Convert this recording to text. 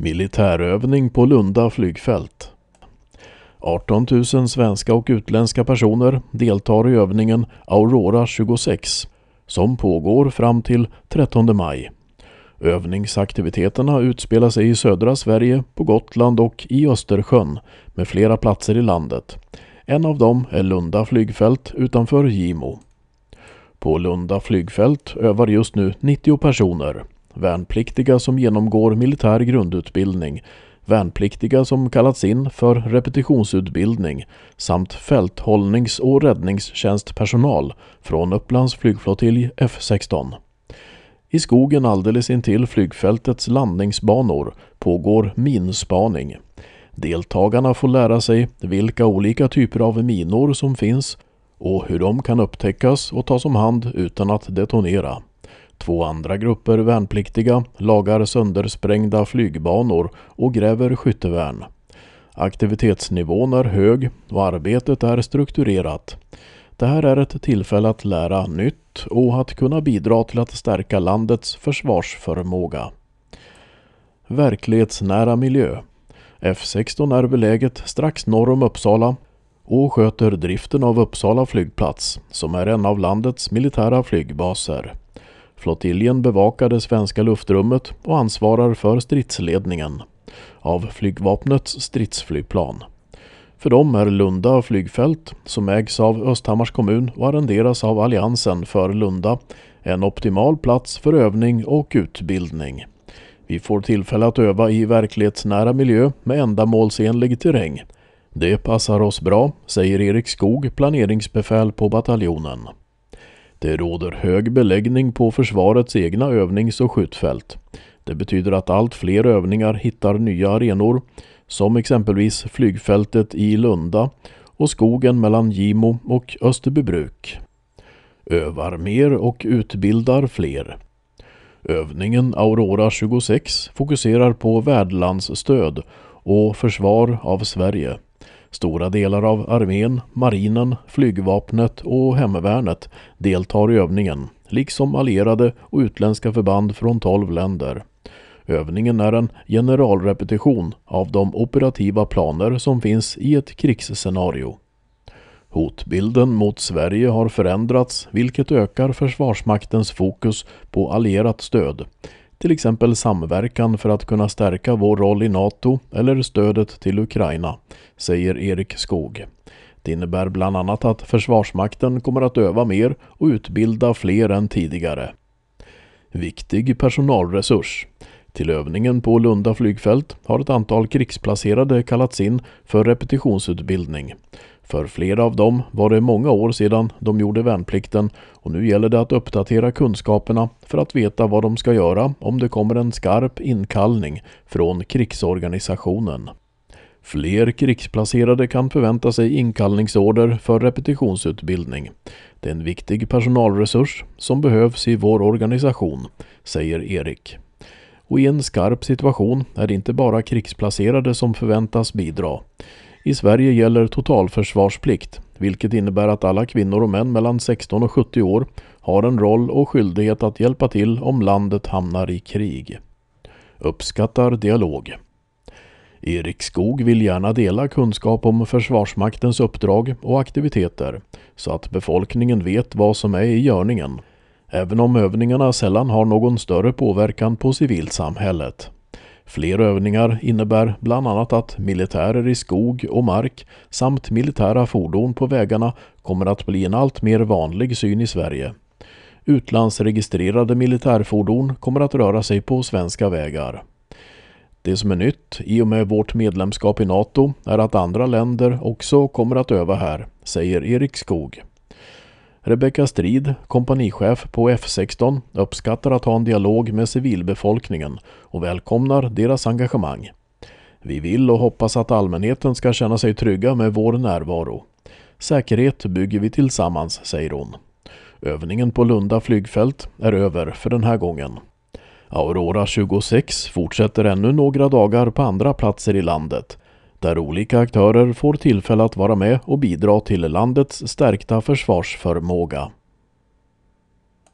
Militärövning på Lunda flygfält. 18 000 svenska och utländska personer deltar i övningen Aurora 26 som pågår fram till 13 maj. Övningsaktiviteterna utspelar sig i södra Sverige, på Gotland och i Östersjön med flera platser i landet. En av dem är Lunda flygfält utanför Gimo. På Lunda flygfält övar just nu 90 personer. Värnpliktiga som genomgår militär grundutbildning, värnpliktiga som kallats in för repetitionsutbildning samt fälthållnings- och räddningstjänstpersonal från Upplands flygflottilj F16. I skogen alldeles intill flygfältets landningsbanor pågår minspaning. Deltagarna får lära sig vilka olika typer av minor som finns och hur de kan upptäckas och tas om hand utan att detonera. 2 andra grupper värnpliktiga lagar söndersprängda flygbanor och gräver skyttevärn. Aktivitetsnivån är hög och arbetet är strukturerat. Det här är ett tillfälle att lära nytt och att kunna bidra till att stärka landets försvarsförmåga. Verklighetsnära miljö. F16 är beläget strax norr om Uppsala och sköter driften av Uppsala flygplats som är en av landets militära flygbaser. Flottiljen bevakar det svenska luftrummet och ansvarar för stridsledningen av flygvapnets stridsflygplan. För dem är Lunda flygfält, som ägs av Östhammars kommun och arrenderas av Alliansen för Lunda, en optimal plats för övning och utbildning. Vi får tillfälle att öva i verklighetsnära miljö med ändamålsenlig terräng. Det passar oss bra, säger Erik Skog, planeringsbefäl på bataljonen. Det råder hög beläggning på försvarets egna övnings- och skjutfält. Det betyder att allt fler övningar hittar nya arenor, som exempelvis flygfältet i Lunda och skogen mellan Gimo och Österbybruk. Övar mer och utbildar fler. Övningen Aurora 26 fokuserar på värdlandsstöd och försvar av Sverige. Stora delar av armén, marinen, flygvapnet och hemvärnet deltar i övningen, liksom allierade och utländska förband från 12 länder. Övningen är en generalrepetition av de operativa planer som finns i ett krigsscenario. Hotbilden mot Sverige har förändrats, vilket ökar Försvarsmaktens fokus på allierat stöd. Till exempel samverkan för att kunna stärka vår roll i NATO eller stödet till Ukraina, säger Erik Skog. Det innebär bland annat att Försvarsmakten kommer att öva mer och utbilda fler än tidigare. Viktig personalresurs. Till övningen på Lunda flygfält har ett antal krigsplacerade kallats in för repetitionsutbildning. För flera av dem var det många år sedan de gjorde värnplikten och nu gäller det att uppdatera kunskaperna för att veta vad de ska göra om det kommer en skarp inkallning från krigsorganisationen. Fler krigsplacerade kan förvänta sig inkallningsorder för repetitionsutbildning. Det är en viktig personalresurs som behövs i vår organisation, säger Erik. Och i en skarp situation är det inte bara krigsplacerade som förväntas bidra. I Sverige gäller totalförsvarsplikt, vilket innebär att alla kvinnor och män mellan 16 och 70 år har en roll och skyldighet att hjälpa till om landet hamnar i krig. Uppskattar dialog. Erik Skog vill gärna dela kunskap om Försvarsmaktens uppdrag och aktiviteter så att befolkningen vet vad som är i görningen, även om övningarna sällan har någon större påverkan på civilsamhället. Fler övningar innebär bland annat att militärer i skog och mark samt militära fordon på vägarna kommer att bli en allt mer vanlig syn i Sverige. Utlandsregistrerade militärfordon kommer att röra sig på svenska vägar. Det som är nytt i och med vårt medlemskap i NATO är att andra länder också kommer att öva här, säger Erik Skog. Rebecka Strid, kompanichef på F16, uppskattar att ha en dialog med civilbefolkningen och välkomnar deras engagemang. Vi vill och hoppas att allmänheten ska känna sig trygga med vår närvaro. Säkerhet bygger vi tillsammans, säger hon. Övningen på Lunda flygfält är över för den här gången. Aurora 26 fortsätter ännu några dagar på andra platser i landet, där olika aktörer får tillfälle att vara med och bidra till landets stärkta försvarsförmåga.